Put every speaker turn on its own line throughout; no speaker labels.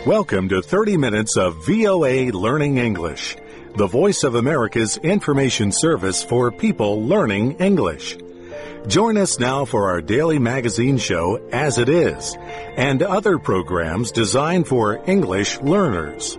Welcome to 30 minutes of VOA Learning English, the voice of America's information service for people learning English. Join us now for our daily magazine show, As It Is, and other programs designed for English learners.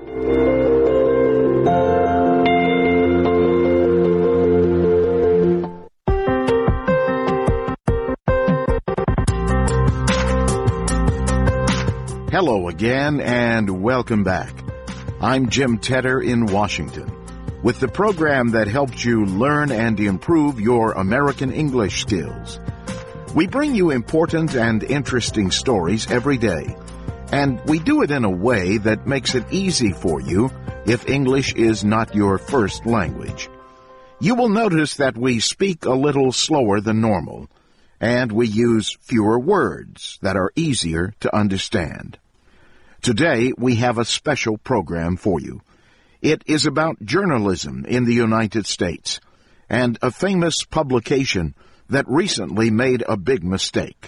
Hello again and welcome back. I'm Jim Tedder in Washington with the program that helps you learn and improve your American English skills. We bring you important and interesting stories every day, and we do it in a way that makes it easy for you if English is not your first language. You will notice that we speak a little slower than normal, and we use fewer words that are easier to understand. Today, we have a special program for you. It is about journalism in the United States and a famous publication that recently made a big mistake.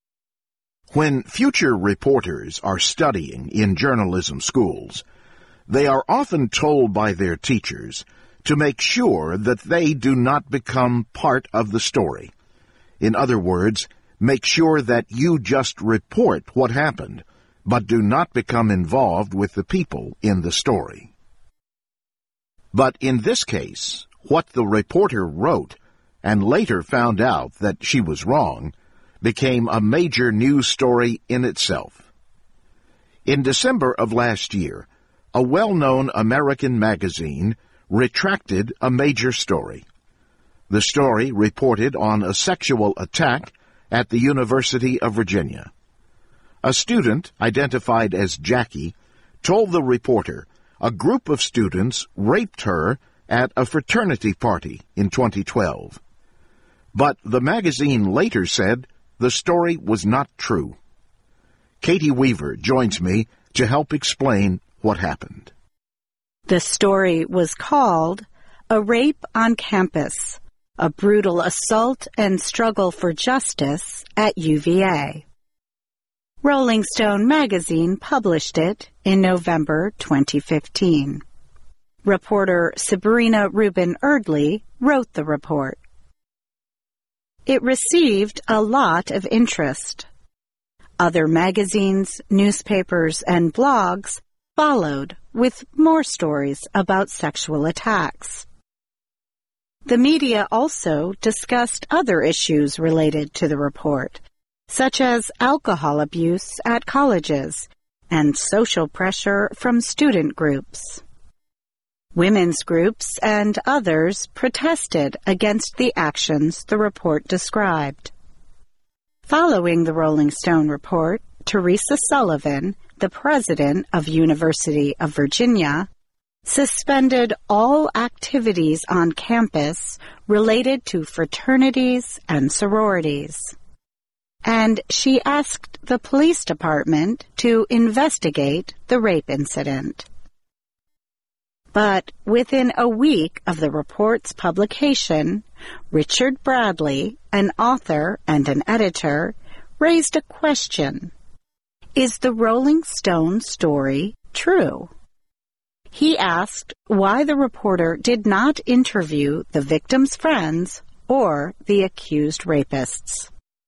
When future reporters are studying in journalism schools, they are often told by their teachers to make sure that they do not become part of the story. In other words, make sure that you just report what happened, but do not become involved with the people in the story. But in this case, what the reporter wrote, and later found out that she was wrong, became a major news story in itself. In December of last year, a well-known American magazine retracted a major story. The story reported on a sexual attack at the University of Virginia. A student, identified as Jackie, told the reporter a group of students raped her at a fraternity party in 2012. But the magazine later said the story was not true. Katie Weaver joins me to help explain what happened.
The story was called A Rape on Campus, a Brutal Assault and Struggle for Justice at UVA. Rolling Stone magazine published it in November 2015. Reporter Sabrina Rubin Erdley wrote the report. It received a lot of interest. Other magazines, newspapers, and blogs followed with more stories about sexual attacks. The media also discussed other issues related to the report, such as alcohol abuse at colleges and social pressure from student groups. Women's groups and others protested against the actions the report described. Following the Rolling Stone report, Teresa Sullivan, the president of University of Virginia, suspended all activities on campus related to fraternities and sororities. And she asked the police department to investigate the rape incident. But within a week of the report's publication, Richard Bradley, an author and an editor, raised a question. Is the Rolling Stone story true? He asked why the reporter did not interview the victim's friends or the accused rapists.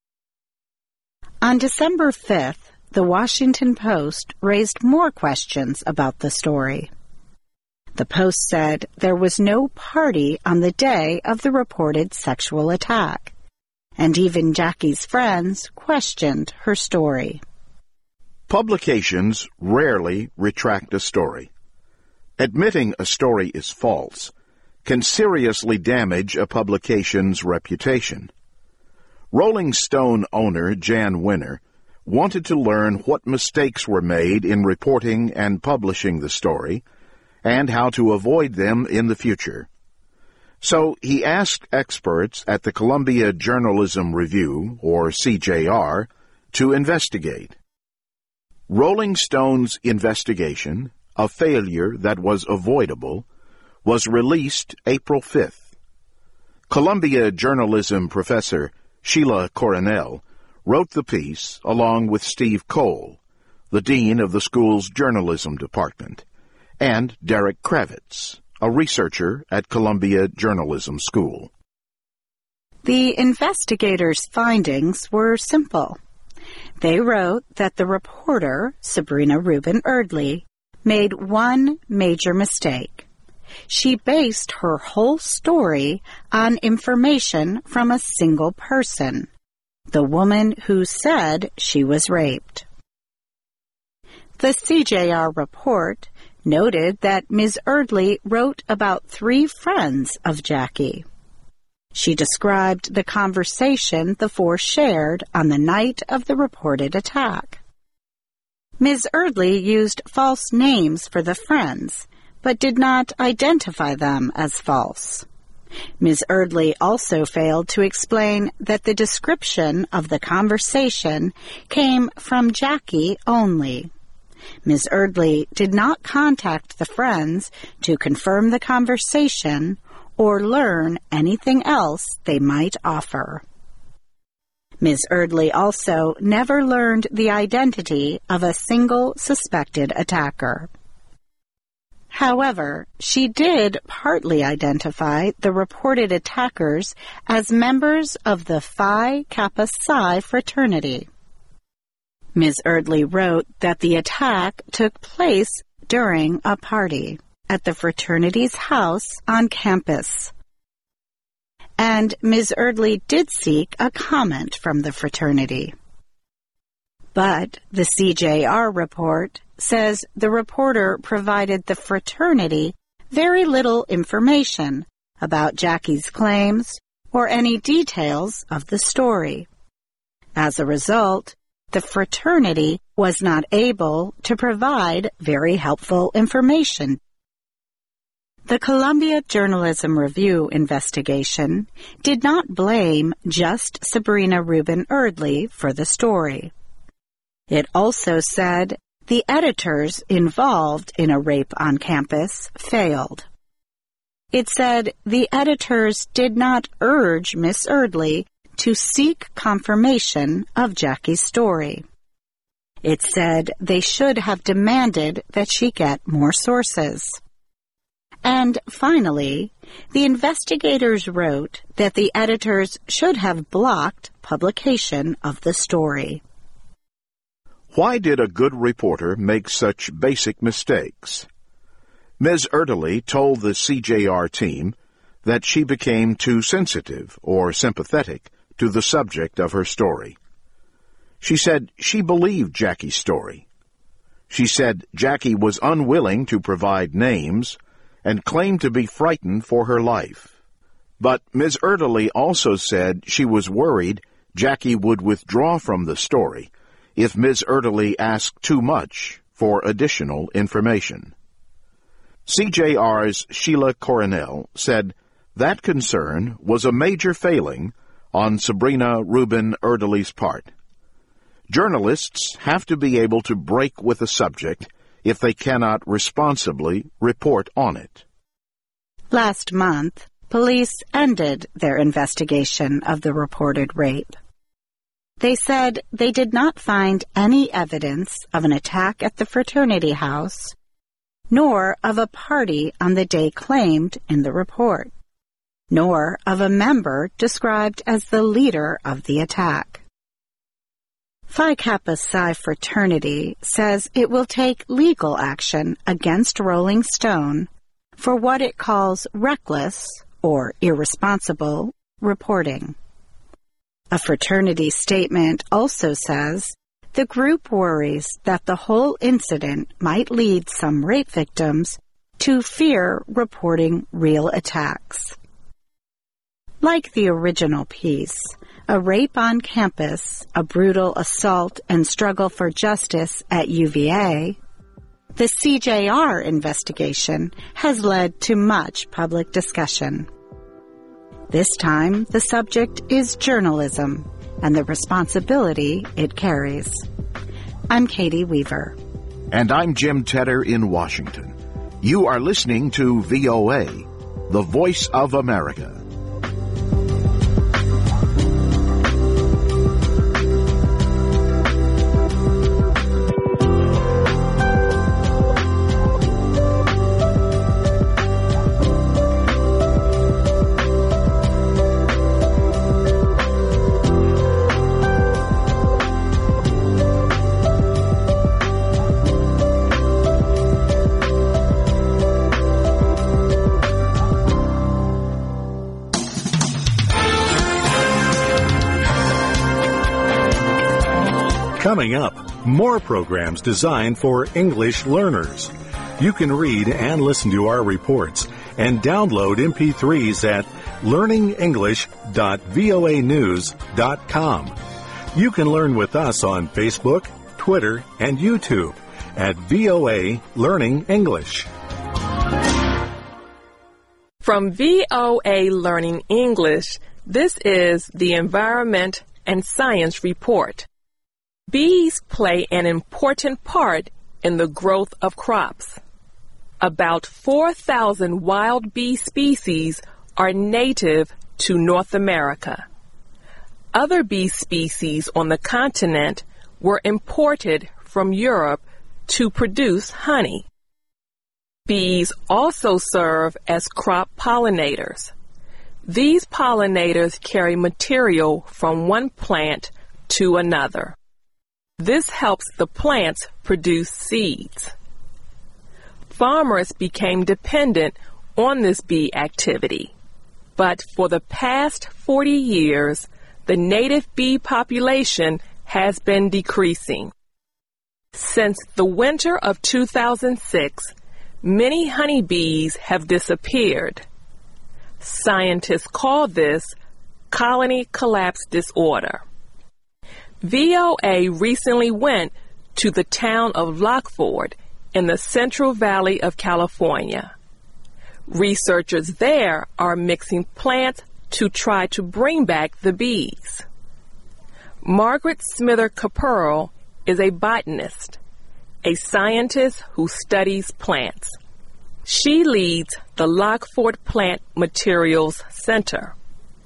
On December 5th, the Washington Post raised more questions about the story. The Post said there was no party on the day of the reported sexual attack, and even Jackie's friends questioned her story.
Publications rarely retract a story. Admitting a story is false can seriously damage a publication's reputation. Rolling Stone owner Jan Winner wanted to learn what mistakes were made in reporting and publishing the story and how to avoid them in the future. So he asked experts at the Columbia Journalism Review, or CJR, to investigate. Rolling Stone's investigation, a failure that was avoidable, was released April 5th. Columbia journalism professor Sheila Coronel wrote the piece along with Steve Cole, the dean of the school's journalism department, and Derek Kravitz, a researcher at Columbia Journalism School.
The investigators' findings were simple. They wrote that the reporter, Sabrina Rubin Erdely, made one major mistake. She based her whole story on information from a single person, the woman who said she was raped. The CJR report noted that Ms. Erdely wrote about 3 friends of Jackie. She described the conversation the 4 shared on the night of the reported attack. Ms. Erdely used false names for the friends, but did not identify them as false. Ms. Erdely also failed to explain that the description of the conversation came from Jackie only. Ms. Erdely did not contact the friends to confirm the conversation or learn anything else they might offer. Ms. Erdely also never learned the identity of a single suspected attacker. However, she did partly identify the reported attackers as members of the Phi Kappa Psi fraternity. Ms. Erdely wrote that the attack took place during a party at the fraternity's house on campus. And Ms. Erdely did seek a comment from the fraternity. But the CJR report says the reporter provided the fraternity very little information about Jackie's claims or any details of the story. As a result, the fraternity was not able to provide very helpful information. The Columbia Journalism Review investigation did not blame just Sabrina Rubin Erdely for the story. It also said the editors involved in a rape on campus failed. It said the editors did not urge Miss Erdely to seek confirmation of Jackie's story. It said they should have demanded that she get more sources. And finally, the investigators wrote that the editors should have blocked publication of the story.
Why did a good reporter make such basic mistakes? Ms. Erdely told the CJR team that she became too sensitive or sympathetic to the subject of her story. She said she believed Jackie's story. She said Jackie was unwilling to provide names and claimed to be frightened for her life. But Ms. Erdely also said she was worried Jackie would withdraw from the story if Ms. Erdely asked too much for additional information. CJR's Sheila Coronel said that concern was a major failing on Sabrina Rubin Erdely's part. Journalists have to be able to break with a subject if they cannot responsibly report on it.
Last month, police ended their investigation of the reported rape. They said they did not find any evidence of an attack at the fraternity house, nor of a party on the day claimed in the report, nor of a member described as the leader of the attack. Phi Kappa Psi fraternity says it will take legal action against Rolling Stone for what it calls reckless or irresponsible reporting. A fraternity statement also says the group worries that the whole incident might lead some rape victims to fear reporting real attacks. Like the original piece, A Rape on Campus, A Brutal Assault and Struggle for Justice at UVA, the CJR investigation has led to much public discussion. This time, the subject is journalism and the responsibility it carries. I'm Katie Weaver.
And I'm Jim Tedder in Washington. You are listening to VOA, the Voice of America.
Coming up, more programs designed for English learners. You can read and listen to our reports and download MP3s at learningenglish.voanews.com. You can learn with us on Facebook, Twitter, and YouTube at VOA Learning English.
From VOA Learning English, this is the Environment and Science Report. Bees play an important part in the growth of crops. About 4,000 wild bee species are native to North America. Other bee species on the continent were imported from Europe to produce honey. Bees also serve as crop pollinators. These pollinators carry material from one plant to another. This helps the plants produce seeds. Farmers became dependent on this bee activity, but for the past 40 years, the native bee population has been decreasing. Since the winter of 2006, many honeybees have disappeared. Scientists call this colony collapse disorder. VOA recently went to the town of Lockford in the Central Valley of California. Researchers there are mixing plants to try to bring back the bees. Margaret Smither Caperl is a botanist, a scientist who studies plants. She leads the Lockford Plant Materials Center.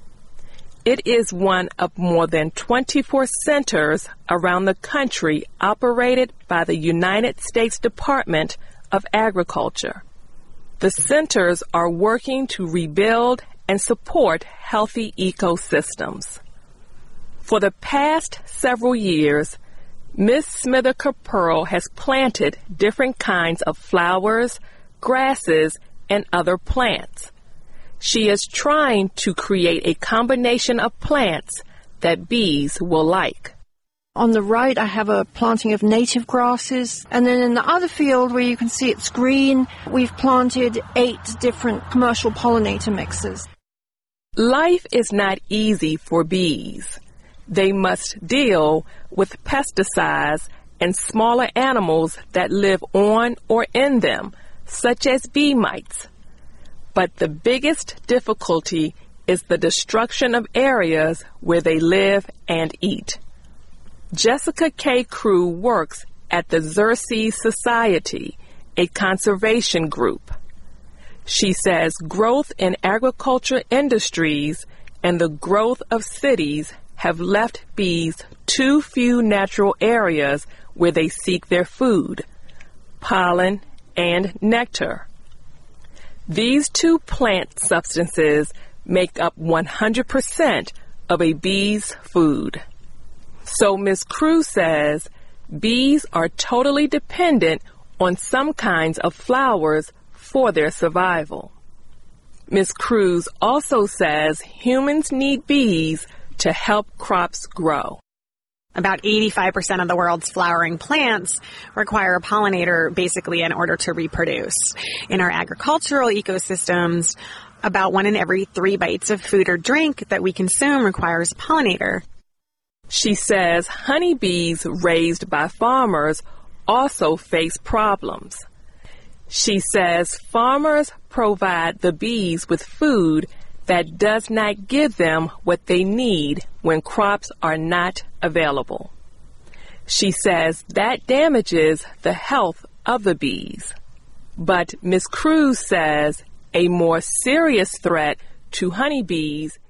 It is one of more than 24 centers around the country operated by the United States Department of Agriculture. The centers are working to rebuild and support healthy ecosystems. For the past several years, Ms. Smither Caperl has planted different kinds of flowers, grasses, and other plants. She is trying to create a combination of plants that bees will like.
On the right, I have a planting of native grasses. And then in the other field where you can see it's green, we've planted 8 different commercial pollinator mixes.
Life is not easy for bees. They must deal with pesticides and smaller animals that live on or in them, such as bee mites. But the biggest difficulty is the destruction of areas where they live and eat. Jessica K. Crew works at the Xerces Society, a conservation group. She says growth in agriculture industries and the growth of cities have left bees too few natural areas where they seek their food, pollen, and nectar. These 2 plant substances make up 100% of a bee's food. So Ms. Crew says bees are totally dependent on some kinds of flowers for their survival. Ms. Crew also says humans need bees to help crops grow.
About 85% of the world's flowering plants require a pollinator basically in order to reproduce. In our agricultural ecosystems, about 1 in every 3 bites of food or drink that we consume requires a pollinator.
She says honeybees raised by farmers also face problems. She says farmers provide the bees with food that does not give them what they need when crops are not available. She says that damages the health of the bees. But Ms. Crew says a more serious threat to honeybees